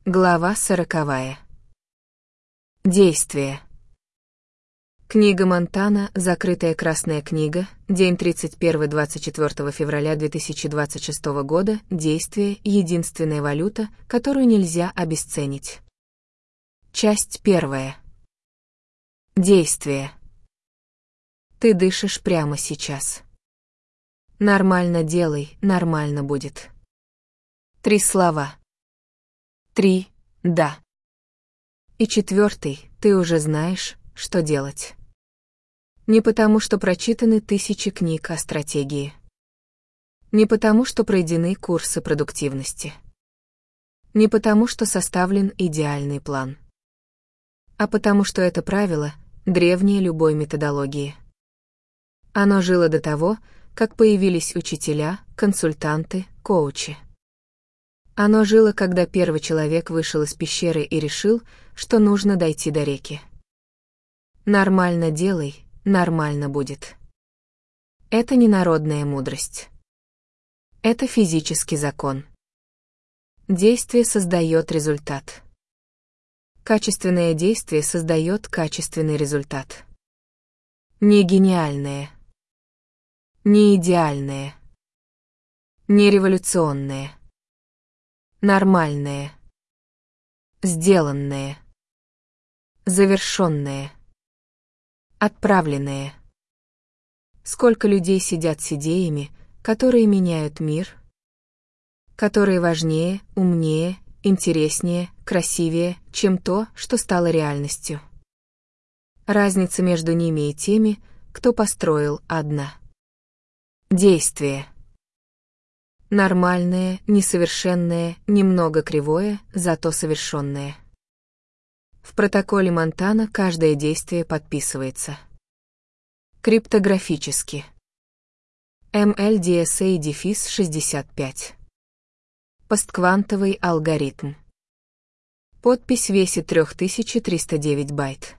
Глава 40. Действие. Книга Монтана, закрытая красная книга, день 31-24 февраля 2026 года, действие — единственная валюта, которую нельзя обесценить. Часть 1. Действие. Ты дышишь прямо сейчас. Нормально делай, нормально будет. 3 слова. 3. Да. И 4. Ты уже знаешь, что делать. Не потому, что прочитаны тысячи книг о стратегии. Не потому, что пройдены курсы продуктивности. Не потому, что составлен идеальный план. А потому, что это правило древнее любой методологии. Оно жило до того, как появились учителя, консультанты, коучи. Оно жило, когда первый человек вышел из пещеры и решил, что нужно дойти до реки. Нормально делай, нормально будет. Это не народная мудрость. Это физический закон. Действие создает результат. Качественное действие создает качественный результат. Не гениальное. Не идеальное. Не революционное. Нормальное. Сделанное. Завершенное. Отправленное. Сколько людей сидят с идеями, которые меняют мир, которые важнее, умнее, интереснее, красивее, чем то, что стало реальностью. Разница между ними и теми, кто построил, одна. Действие. Нормальное, несовершенное, немного кривое, зато совершенное. В протоколе Монтана каждое действие подписывается. Криптографически. MLDSA-65. Постквантовый алгоритм. Подпись весит 3309 байт.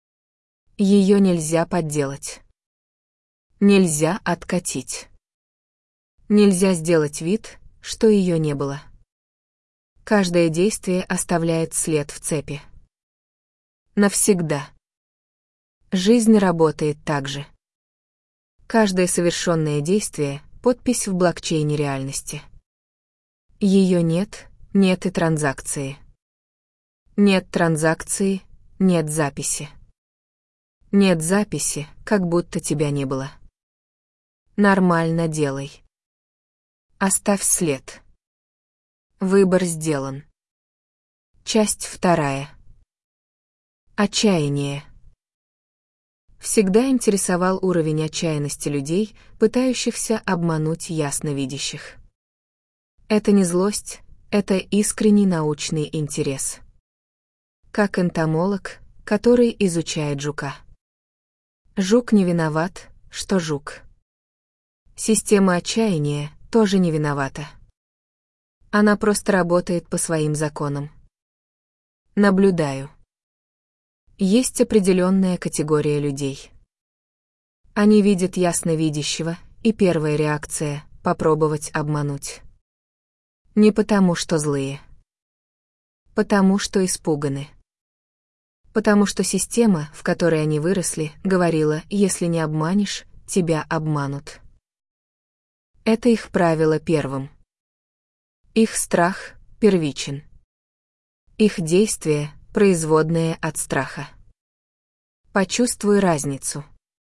Ее нельзя подделать. Нельзя откатить. Нельзя сделать вид, что ее не было. Каждое действие оставляет след в цепи. Навсегда. Жизнь работает так же. Каждое совершенное действие — подпись в блокчейне реальности. Ее нет, нет и транзакции. Нет транзакции, нет записи. Нет записи, как будто тебя не было. Нормально делай. Оставь след. Выбор сделан. Часть 2. Отчаяние. Всегда интересовал уровень отчаянности людей, пытающихся обмануть ясновидящих. Это не злость, это искренний научный интерес. Как энтомолог, который изучает жука. Жук не виноват, что жук. Система отчаяния тоже не виновата. Она просто работает по своим законам. Наблюдаю. Есть определенная категория людей. Они видят ясновидящего, и первая реакция — попробовать обмануть. Не потому, что злые. Потому, что испуганы. Потому что система, в которой они выросли, говорила: если не обманешь, тебя обманут. Это их правило первым. Их страх первичен. Их действие — производное от страха. Почувствуй разницу.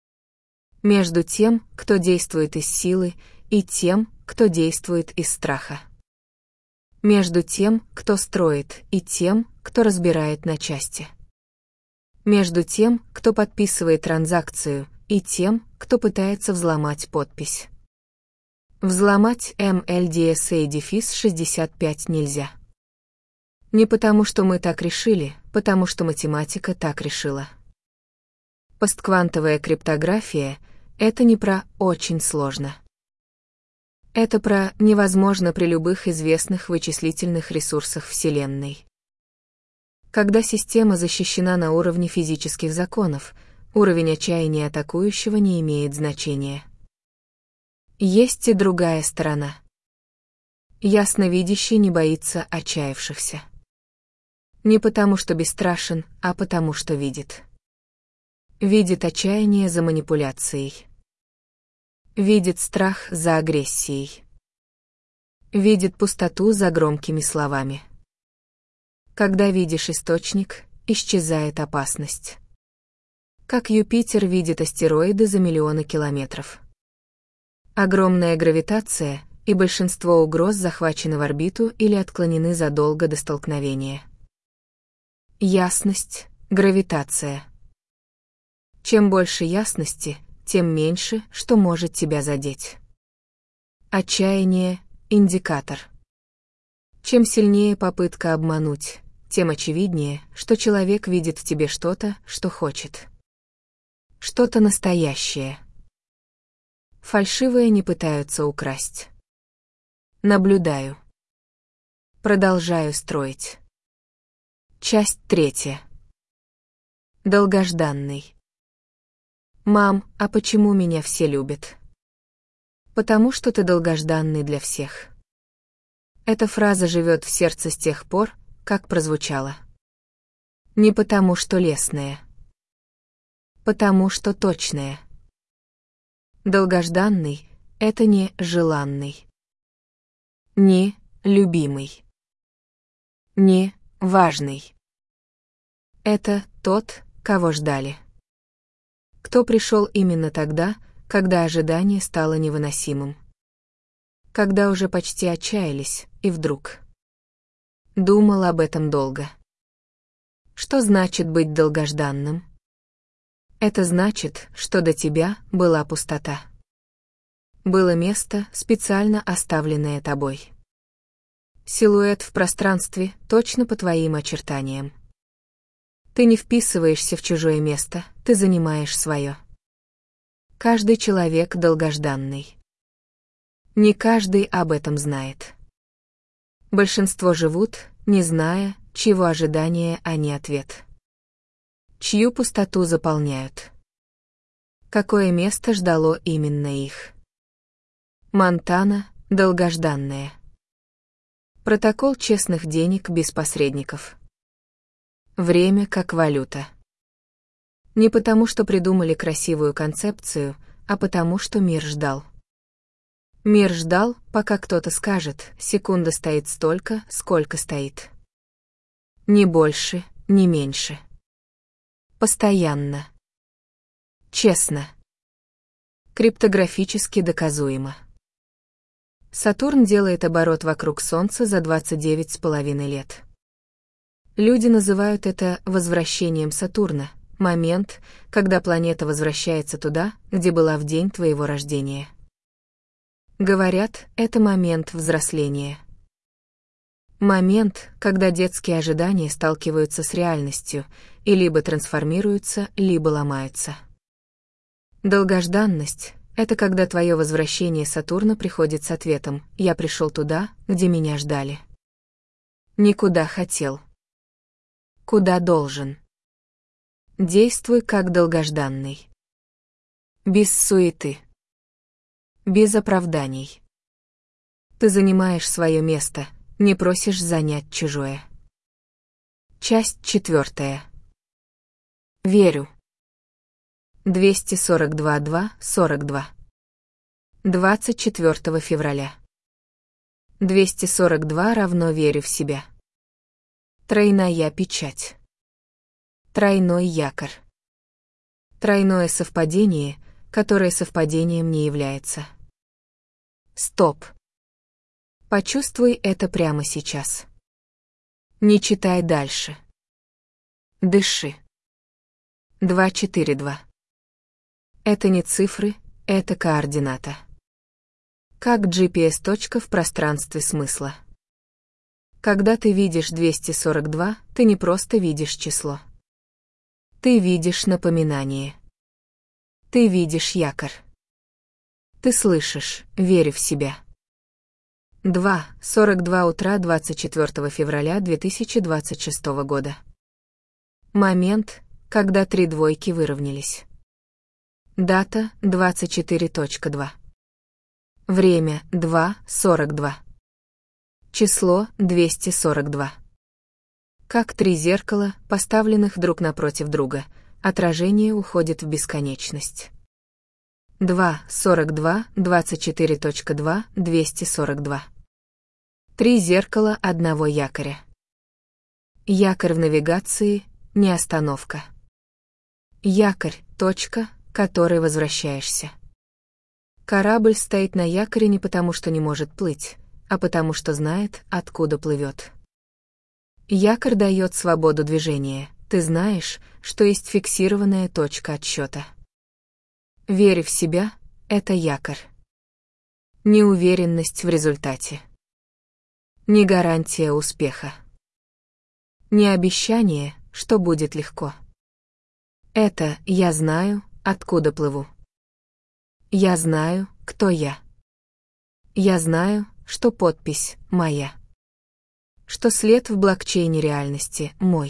Между тем, кто действует из силы, и тем, кто действует из страха. Между тем, кто строит, и тем, кто разбирает на части. Между тем, кто подписывает транзакцию, и тем, кто пытается взломать подпись. Взломать MLDSA-65 нельзя. Не потому, что мы так решили, потому что математика так решила. Постквантовая криптография — это не про «очень сложно». Это про «невозможно при любых известных вычислительных ресурсах Вселенной». Когда система защищена на уровне физических законов, уровень отчаяния атакующего не имеет значения. Есть и другая сторона. Ясновидящий не боится отчаявшихся. Не потому, что бесстрашен, а потому, что видит. Видит отчаяние за манипуляцией. Видит страх за агрессией. Видит пустоту за громкими словами. Когда видишь источник, исчезает опасность. Как Юпитер видит астероиды за миллионы километров. Огромная гравитация, и большинство угроз захвачены в орбиту или отклонены задолго до столкновения. Ясность, гравитация. Чем больше ясности, тем меньше, что может тебя задеть. Отчаяние — индикатор. Чем сильнее попытка обмануть, тем очевиднее, что человек видит в тебе что-то, что хочет. Что-то настоящее. Фальшивое не пытаются украсть. Наблюдаю. Продолжаю строить. Часть 3. Долгожданный. Мам, а почему меня все любят? Потому что ты долгожданный для всех. Эта фраза живет в сердце с тех пор, как прозвучала. Не потому что лестная. Потому что точная. Долгожданный — это не желанный. Не любимый. Не важный. Это тот, кого ждали. Кто пришел именно тогда, когда ожидание стало невыносимым. Когда уже почти отчаялись, и вдруг. Думал об этом долго. Что значит быть долгожданным? Это значит, что до тебя была пустота. Было место, специально оставленное тобой. Силуэт в пространстве точно по твоим очертаниям. Ты не вписываешься в чужое место, ты занимаешь свое. Каждый человек долгожданный. Не каждый об этом знает. Большинство живут, не зная, чьего ожидания они ответ. Чью пустоту заполняют. Какое место ждало именно их. Монтана — долгожданная. Протокол честных денег без посредников. Время как валюта. Не потому, что придумали красивую концепцию, а потому, что мир ждал. Мир ждал, пока кто-то скажет, секунда стоит столько, сколько стоит. Ни больше, ни меньше. Постоянно. Честно. Криптографически доказуемо. Сатурн делает оборот вокруг Солнца за 29,5 лет. Люди называют это возвращением Сатурна, момент, когда планета возвращается туда, где была в день твоего рождения. Говорят, это момент взросления. Момент, когда детские ожидания сталкиваются с реальностью и либо трансформируются, либо ломаются. Долгожданность — это когда твое возвращение Сатурна приходит с ответом «Я пришел туда, где меня ждали». Никуда хотел. Куда должен. Действуй как долгожданный. Без суеты. Без оправданий. Ты занимаешь свое место, не просишь занять чужое. Часть 4. Верю. 242.2.42. 24 февраля. 242 равно верю в себя. Тройная печать. Тройной якорь. Тройное совпадение, которое совпадением не является. Стоп. Почувствуй это прямо сейчас. Не читай дальше. Дыши. 242. Это не цифры, это координата. Как GPS-точка в пространстве смысла. Когда ты видишь 242, ты не просто видишь число. Ты видишь напоминание. Ты видишь якорь. Ты слышишь, верю в себя. 2:42 утра 24 февраля 2026 года. Момент, когда 3 двойки выровнялись. Дата 24.2. Время 2:42. Число 242. Как три зеркала, поставленных друг напротив друга, отражение уходит в бесконечность. 2.42, 24.2, 242. Три зеркала одного якоря. Якорь в навигации — не остановка. Якорь — точка, к которой возвращаешься. Корабль стоит на якоре не потому, что не может плыть, а потому, что знает, откуда плывет. Якорь дает свободу движения, ты знаешь, что есть фиксированная точка отсчета. Верь в себя — это якорь. Неуверенность в результате. Не гарантия успеха. Не обещание, что будет легко. Это «я знаю, откуда плыву». Я знаю, кто я. Я знаю, что подпись моя. Что след в блокчейне реальности мой.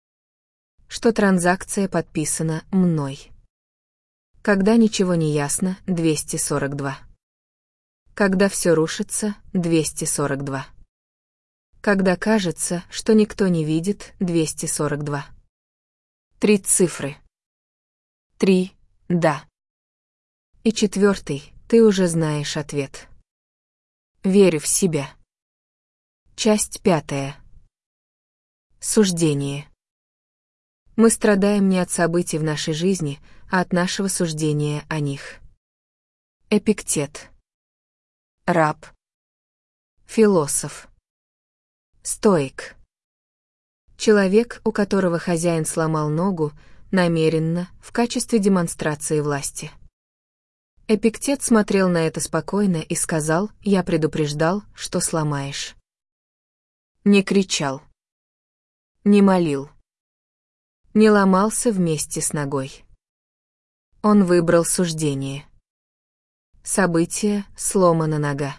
Что транзакция подписана мной. Когда ничего не ясно, 242. Когда все рушится, 242. Когда кажется, что никто не видит, 242. 3 цифры. 3, да. И 4, ты уже знаешь ответ. Верю в себя. Часть 5. Суждение. Мы страдаем не от событий в нашей жизни, а от нашего суждения о них. Эпиктет. Раб. Философ. Стоик. Человек, у которого хозяин сломал ногу, намеренно, в качестве демонстрации власти. Эпиктет смотрел на это спокойно и сказал: «Я предупреждал, что сломаешь». Не кричал. Не молил. Не ломался вместе с ногой. Он выбрал суждение. Событие — сломана нога.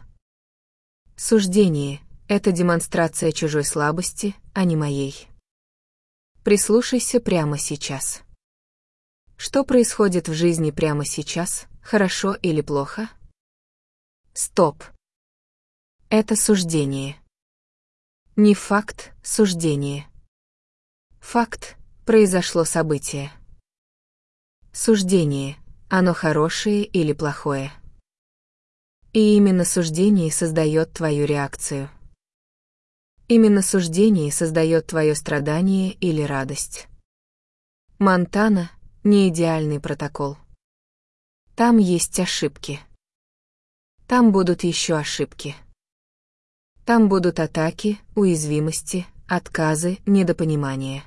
Суждение — это демонстрация чужой слабости, а не моей. Прислушайся прямо сейчас. Что происходит в жизни прямо сейчас, хорошо или плохо? Стоп. Это суждение. Не факт, суждение. Факт — произошло событие. Суждение — оно хорошее или плохое. И именно суждение создает твою реакцию. Именно суждение создает твое страдание или радость. Монтана — не идеальный протокол. Там есть ошибки. Там будут еще ошибки. Там будут атаки, уязвимости, отказы, недопонимания.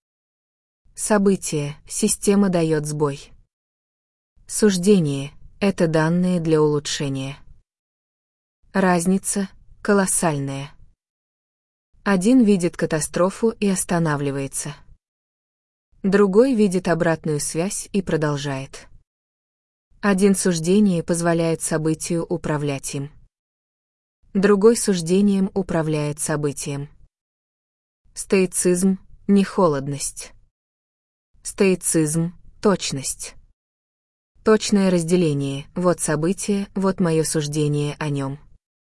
Событие, система дает сбой. Суждение — это данные для улучшения. Разница колоссальная. Один видит катастрофу и останавливается. Другой видит обратную связь и продолжает. Один суждение позволяет событию управлять им. Другой суждением управляет событием. Стоицизм — не холодность. Стоицизм — точность. Точное разделение — вот событие, вот мое суждение о нем.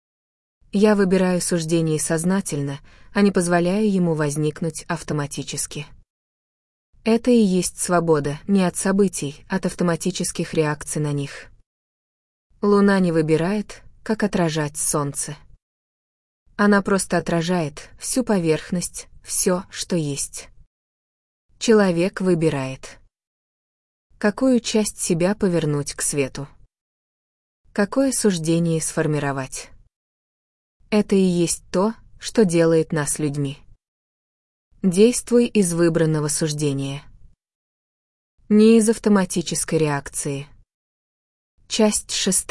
Я выбираю суждение сознательно, а не позволяю ему возникнуть автоматически. Это и есть свобода не от событий, от автоматических реакций на них. Луна не выбирает, как отражать солнце. Она просто отражает всю поверхность, все, что есть. Человек выбирает. Какую часть себя повернуть к свету? Какое суждение сформировать? Это и есть то, что делает нас людьми. Действуй из выбранного суждения. Не из автоматической реакции. Часть 6.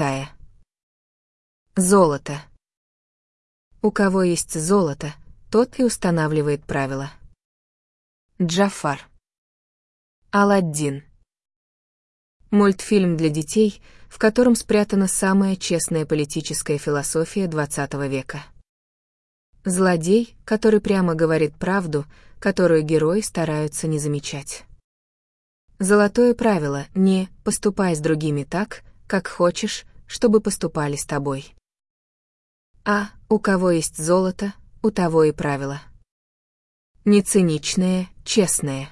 Золото. У кого есть золото, тот и устанавливает правила. Джафар. Аладдин. Мультфильм для детей, в котором спрятана самая честная политическая философия XX века. Злодей, который прямо говорит правду, которую герои стараются не замечать. Золотое правило — не «поступай с другими так, как хочешь, чтобы поступали с тобой». А у кого есть золото, у того и правило. Не циничное, честное.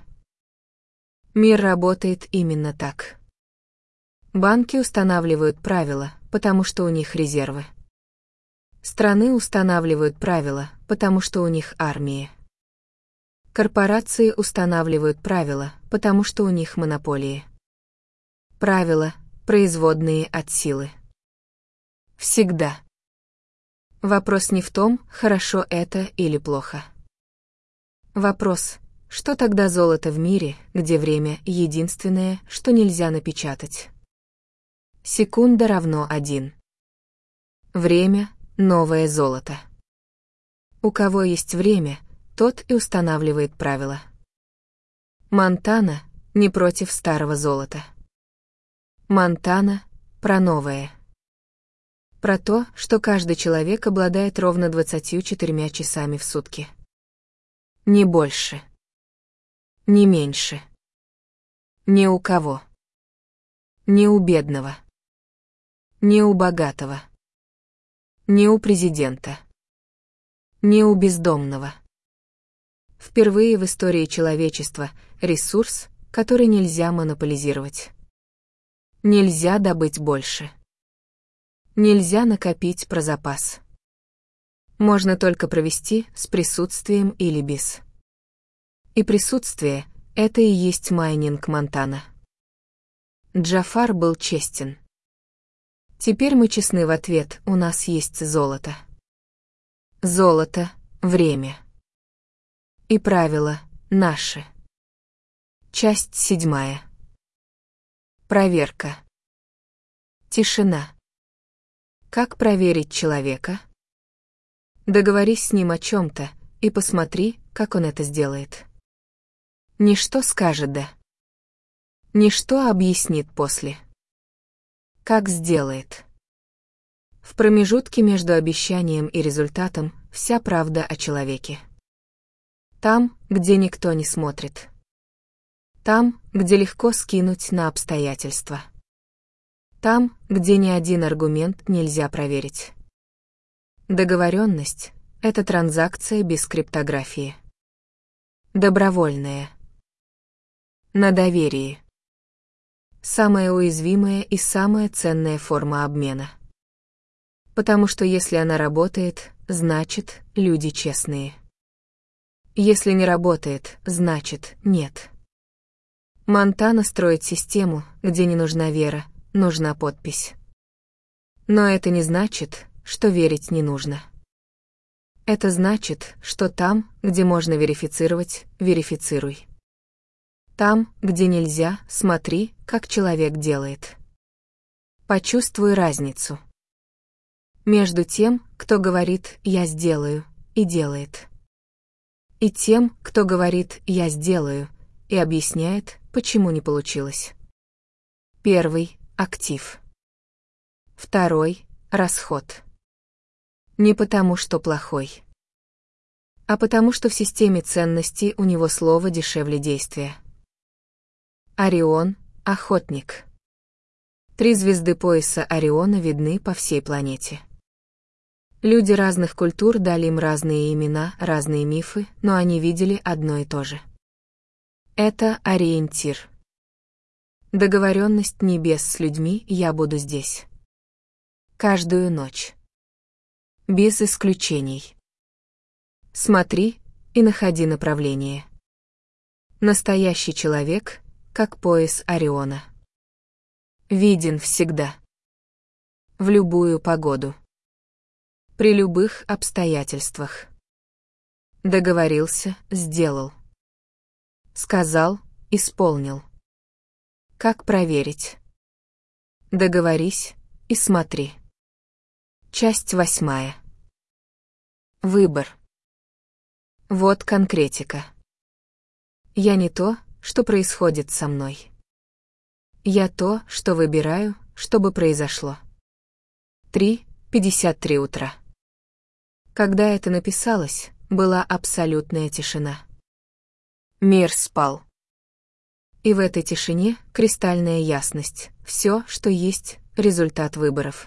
Мир работает именно так. Банки устанавливают правила, потому что у них резервы. Страны устанавливают правила, потому что у них армии. Корпорации устанавливают правила, потому что у них монополии. Правила – производные от силы. Всегда. Вопрос не в том, хорошо это или плохо. Вопрос, что тогда золото в мире, где время – единственное, что нельзя напечатать? Секунда равно 1. Время – новое золото. У кого есть время, тот и устанавливает правила. Монтана – не против старого золота. Монтана – про новое. Про то, что каждый человек обладает ровно 24 часами в сутки. Не больше. Не меньше. Ни у кого. Ни у бедного. Ни у богатого. Ни у президента. Ни у бездомного. Впервые в истории человечества ресурс, который нельзя монополизировать. Нельзя добыть больше. Нельзя накопить про запас. Можно только провести с присутствием или без. И присутствие — это и есть майнинг Монтана. Джафар был честен. Теперь мы честны в ответ, у нас есть золото. Золото — время. И правила — наши. Часть 7. Проверка. Тишина. Как проверить человека? Договорись с ним о чем-то и посмотри, как он это сделает. Ничто скажет «да». Ничто объяснит после. Как сделает. В промежутке между обещанием и результатом вся правда о человеке. Там, где никто не смотрит. Там, где легко скинуть на обстоятельства. Там, где ни один аргумент нельзя проверить. Договоренность — это транзакция без криптографии. Добровольная. На доверии. Самая уязвимая и самая ценная форма обмена. Потому что если она работает, значит, люди честные. Если не работает, значит, нет. Монтана строит систему, где не нужна вера, нужна подпись. Но это не значит, что верить не нужно. Это значит, что там, где можно верифицировать, верифицируй. Там, где нельзя, смотри, как человек делает. Почувствуй разницу. Между тем, кто говорит «я сделаю» и делает. И тем, кто говорит «я сделаю» и объясняет, почему не получилось. Первый — актив. Второй — расход. Не потому, что плохой, а потому, что в системе ценностей у него слово дешевле действия. Орион — охотник. 3 звезды пояса Ориона видны по всей планете. Люди разных культур дали им разные имена, разные мифы, но они видели одно и то же. Это ориентир. Договоренность небес с людьми «я буду здесь». Каждую ночь. Без исключений. Смотри и находи направление. Настоящий человек, как пояс Ориона. Виден всегда. В любую погоду. При любых обстоятельствах. Договорился, сделал. Сказал, исполнил. Как проверить? Договорись и смотри. Часть 8. Выбор. Вот конкретика. Я не то, что происходит со мной. Я то, что выбираю, чтобы произошло. 3:53 утра. Когда это написалось, была абсолютная тишина. Мир спал. И в этой тишине кристальная ясность, все, что есть, результат выборов.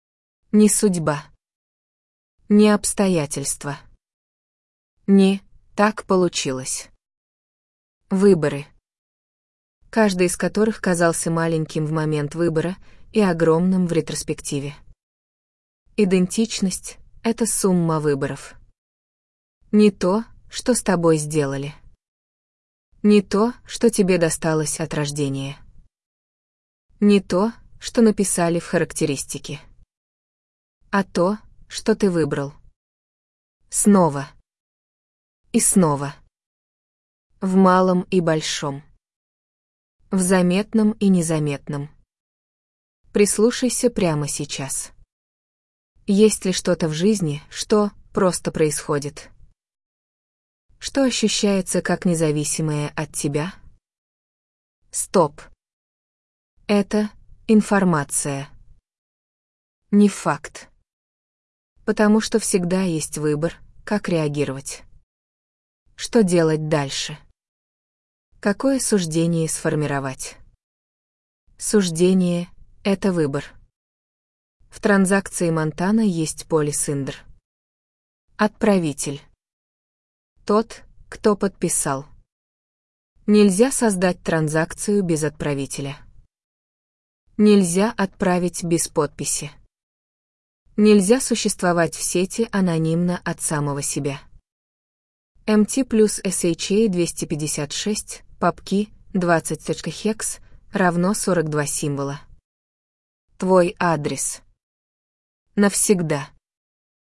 Не судьба. Не обстоятельства. Не Так получилось. Выборы. Каждый из которых казался маленьким в момент выбора и огромным в ретроспективе. Идентичность — это сумма выборов. Не то, что с тобой сделали. Не то, что тебе досталось от рождения. Не то, что написали в характеристике. А то, что ты выбрал. Снова. И снова. В малом и большом. В заметном и незаметном. Прислушайся прямо сейчас. Есть ли что-то в жизни, что просто происходит? Что ощущается как независимое от тебя? Стоп. Это информация. Не факт. Потому что всегда есть выбор, как реагировать. Что делать дальше? Какое суждение сформировать? Суждение — это выбор. В транзакции Монтана есть полисиндр. Отправитель. Тот, кто подписал. Нельзя создать транзакцию без отправителя. Нельзя отправить без подписи. Нельзя существовать в сети анонимно от самого себя. MT плюс SHA 256, папки, 20.hex, равно 42 символа. Твой адрес. Навсегда.